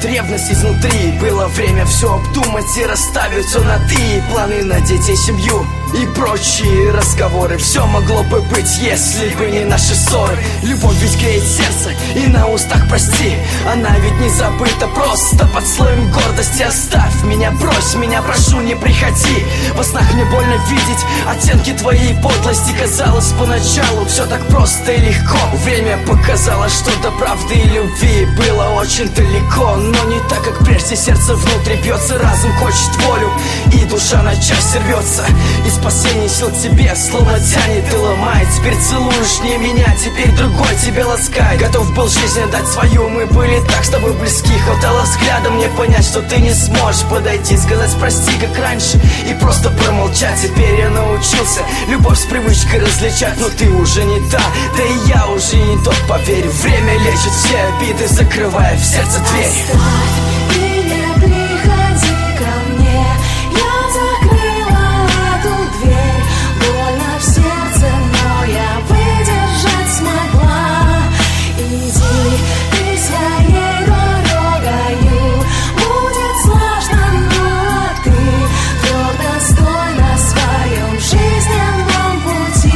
живет ревность изнутри. Было время все обдумать и расставить все на «ты». Планы на детей, семью и прочие разговоры. Все могло бы быть, если бы не наши ссоры. Любовь ведь греет сердце и на устах прости. Она ведь не забыта, просто под слоем гордости. Оставь меня, брось меня, прошу, не приходи. Во снах мне больно видеть оттенки твоей подлости. Казалось поначалу все так просто и легко. Время показало, что до правды и любви было очень далеко. Но не так, как прежде, сердце внутри бьется. Разум хочет волю, и душа на части рвется. И спасение сил к тебе словно тянет и ломает. Теперь целуешь не меня, теперь другой тебя ласкает. Готов был жизнь отдать свою, мы были так с тобой близки. Хватало взглядом мне понять, что ты не сможешь подойти, сказать прости, как раньше, и просто промолчать. Теперь я научился любовь с привычкой различать. Но ты уже не та, да и я уже не тот, поверь. Время лечит все обиды, закрывая в сердце дверь. Оставь и не приходи ко мне, я закрыла эту дверь. Больно в сердце, но я выдержать смогла. Иди ты своей дорогою, будет сложно, но ты твердо стой на своем жизненном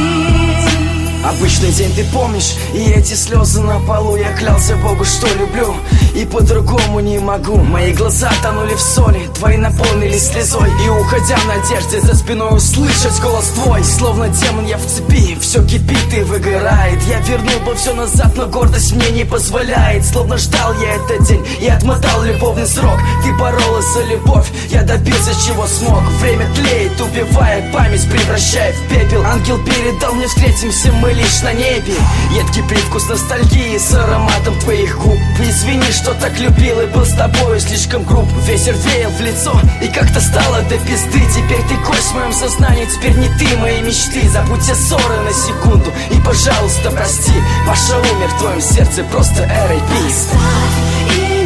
пути. Обычный день ты помнишь, и эти слезы на полу. Я клялся Богу, что люблю, и по-другому не могу. Мои глаза тонули в соли, твои наполнились слезой. И уходя в надежде, за спиной услышать голос твой. Словно демон я в цепи, все кипит и выгорает. Я вернул бы все назад, но гордость мне не позволяет. Словно ждал я этот день и отмотал любовный срок. Ты боролась за любовь, я добился чего смог. Время тлеет, убивая память, превращая в пепел. Ангел передал мне, встретимся мы лишь на небе. Едкий привкус ностальгии с ароматом твоих губ. Извини, что так любил и был с тобою слишком груб. Ветер веял в лицо и как-то стало до пизды. Теперь ты гость в моем сознании, теперь не ты мои мечты. Забудь все ссоры на секунду и, пожалуйста, прости. Паша умер в твоем сердце, просто R.I.P. Оставь и